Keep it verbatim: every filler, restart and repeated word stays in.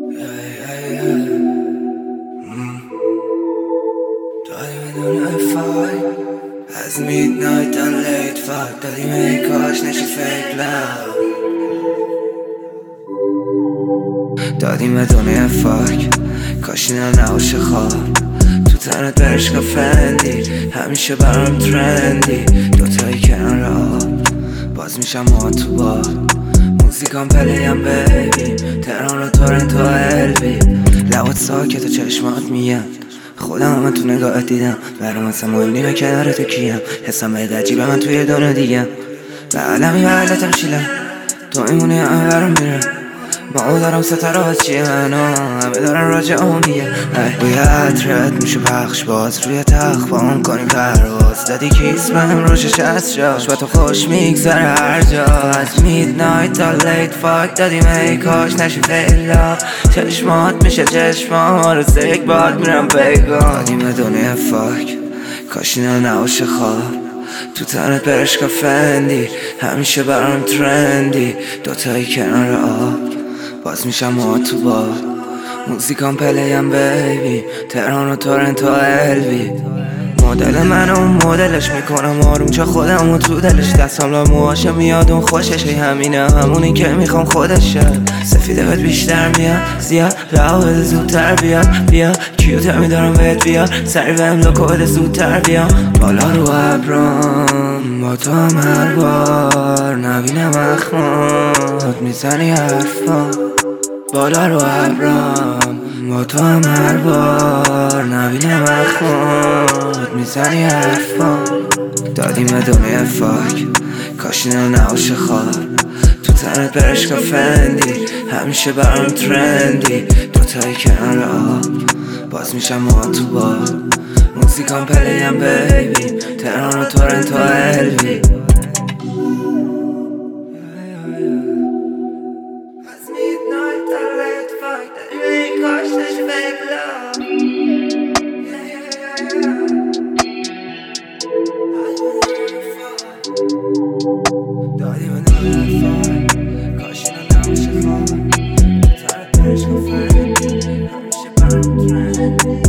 دادی بدون فای از میدنایت تا لیت فاک دادی میکاش نشی فیک لب دادی بدون فاک کاش اینا نباشه خواب تو تنت برشگاه فندی همیشه برام ترندی دوتایی کنار آب باز میشم ما تو با موزیکام پلیم بیبی تهران و تورنتو البی لبات ساکت و چشمات میگن خودم من تو نگاهت دیدم برام اصلا مهم نیمه کنارت کیم حسم باید عجیبه من توی دنیا دیگم به علمی و علتم شیلم تو میمونی همه برام میرم ما او دارم ستاره ها چیه منو همه دارن راجع اون میگه روی عطرت میشه پخش باز روی تخت با اون کنیم پرواز دادی کیس بهم روشش از شاش با تو خوش میگذره هر جا از میدنایت تا لیت فاک دادی میکاش نشی فیلا چشمات میشه چشمام آرسته یک باد میرم بیگان دادی بدونه فاک کاش اینا نباشه خواب تو تنت برشگاه فندی همیشه برام ترندی دوتایی کنار آب باز میشم ما تو با موزیکام پلیم بیبی تهران و تورنتو البی مدل من اون مدلش میکنم آروم چه خودم و تو دلش دستم لا موهاشه میاد اون خوششه همینه همونی که میخوام خودشه سفیده بهت بیشتر میاد زیاد رها بده زودتر بیاد بیا کیوتر میدارم بهت بیاد سری بهم لوکو بده زودتر بیا بالا رو ابرام با تو هم هر بار نبینم اخمات میزنی حرفا بالا رو ابرام با تو هم هر بار نبینم اخمات میزنی حرفا دادیم دنیا فاک کاش اینا نباشه خواب تو تنت برشگاه فندی همیشه برام ترندی دوتایی کنار آب باز میشم ما تو با موزیکام پلیم بیبی تهران و تورنتو البی دادی من دارم کاش اینا نباشه خواب تو تنت برشگاه فندی همیشه برام ترندی